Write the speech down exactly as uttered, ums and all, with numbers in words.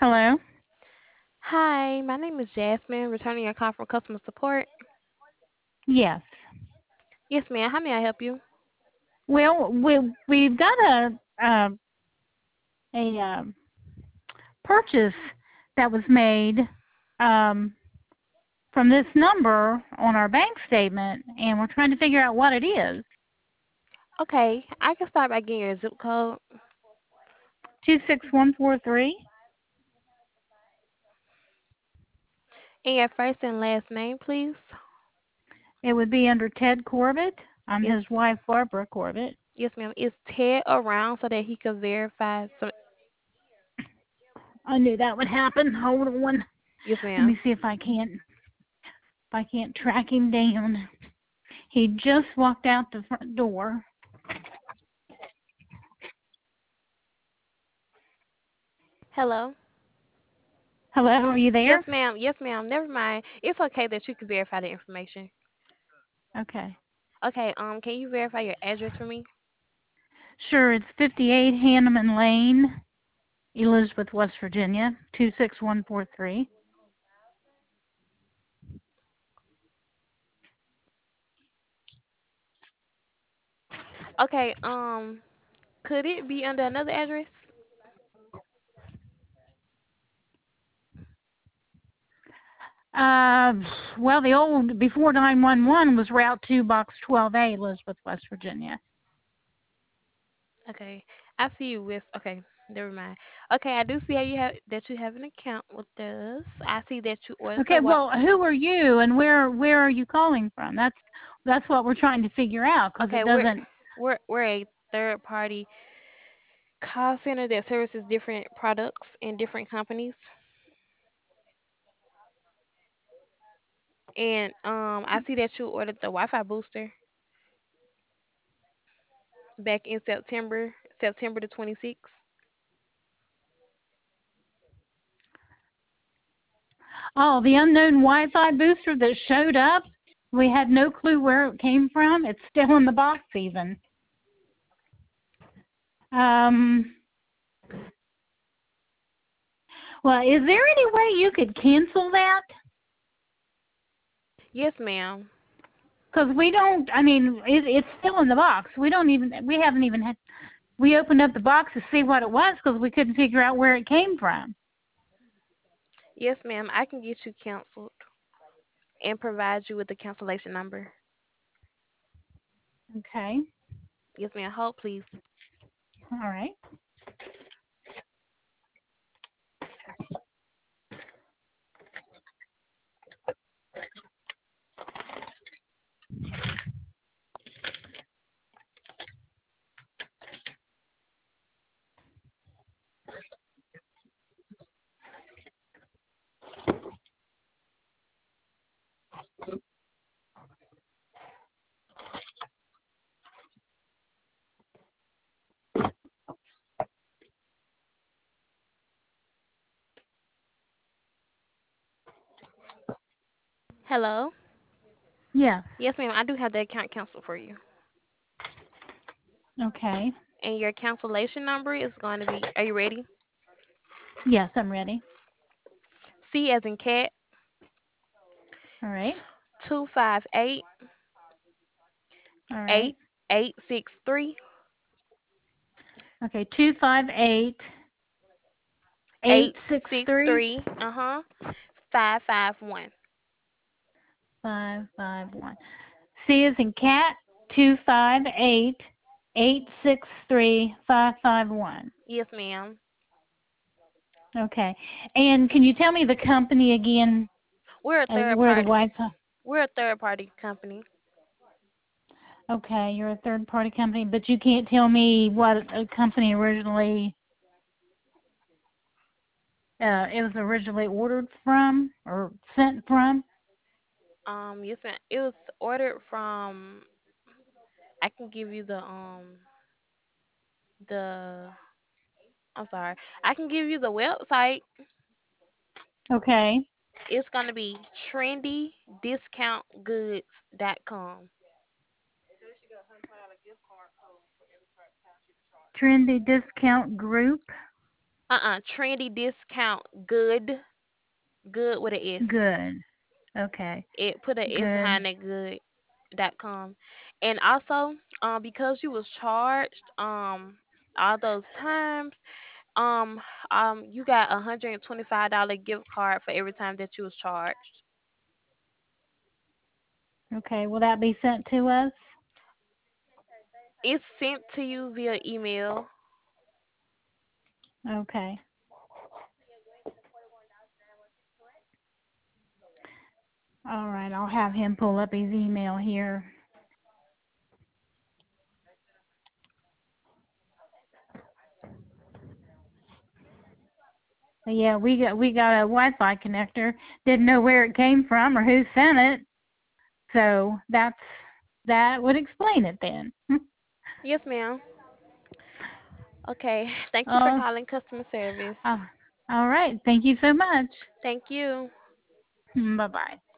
Hello? Hi, my name is Jasmine, returning your call from customer support. Yes. Yes, ma'am. How may I help you? Well, we we've got a a, a um, purchase that was made um, from this number on our bank statement, and we're trying to figure out what it is. Okay, I can start by getting your zip code Two six one four three. and your first and last name, please. It would be under Ted Corbett. I'm Yes, his wife, Barbara Corbett. yes, ma'am. Is Ted around so that he can verify? So, I knew that would happen. Hold on. yes, Let ma'am. me see if I can't if I can't track him down. He just walked out the front door. Hello. Hello, are you Yes, there? ma'am. Yes, ma'am. Never mind. It's okay that you can verify the information. Okay. Okay. Um, can you verify your address for me? Sure, it's fifty-eight Hanneman Lane, Elizabeth, West Virginia, two six one four three. Okay. Um, could it be under another address? Uh, well, the old, before nine one one was Route two, Box twelve A, Elizabeth, West Virginia. Okay, I see you with. Okay, never mind. Okay, I do see how you have that you have an account with us. I see that you ordered the Okay, what? well, who are you and where where are you calling from? That's that's what we're trying to figure out because Okay, it we're doesn't. we're we're a third party call center that services different products and different companies. And um, I see that you ordered the Wi-Fi booster back in September, September the twenty-sixth. Oh, the unknown Wi-Fi booster that showed up. We had no clue where it came from. It's still in the box even. Um, well, is there any way you could cancel that? Yes, ma'am. Because we don't. I mean, it, it's still in the box. We don't even. We haven't even had. We opened up the box to see what it was because we couldn't figure out where it came from. Yes, ma'am. I can get you canceled and provide you with the cancellation number. Okay. Yes, ma'am. Hold, please. All right. Hello. Yes. Yes, ma'am. I do have the account canceled for you. Okay. And your cancellation number is going to be, are you ready? Yes, I'm ready. C as in cat, All right. two five eight All right. eight eight six three Okay. Two five eight eight eight six six three three. Uh huh. five five one. five five one. C is in cat. Two five eight eight six three five five one. Yes, ma'am. Okay. And can you tell me the company again? We're a Uh, third where the party. Wi-Fi? We're a third party company. Okay, you're a third party company, but you can't tell me what a company originally uh it was originally ordered from or sent from. Um, yes, ma'am. It was ordered from. I can give you the um the. I'm sorry. I can give you the website. Okay. It's gonna be trendy discount goods dot com. Trendy Discount Group. Uh-uh. Trendy discount good. Good with a S. Good. Okay. It put a S Good. behind that good dot com. And also, um, because you was charged um all those times, um um you got a hundred and twenty five dollar gift card for every time that you was charged. Okay. Will that be sent to us? It's sent to you via email. Okay. All right. I'll have him pull up his email here. But yeah, we got we got a Wi-Fi connector. Didn't know where it came from or who sent it. So that's that would explain it then. Yes, ma'am. Okay. Thank you for Oh, calling customer service. uh, all right. Thank you so much. Thank you. Bye bye.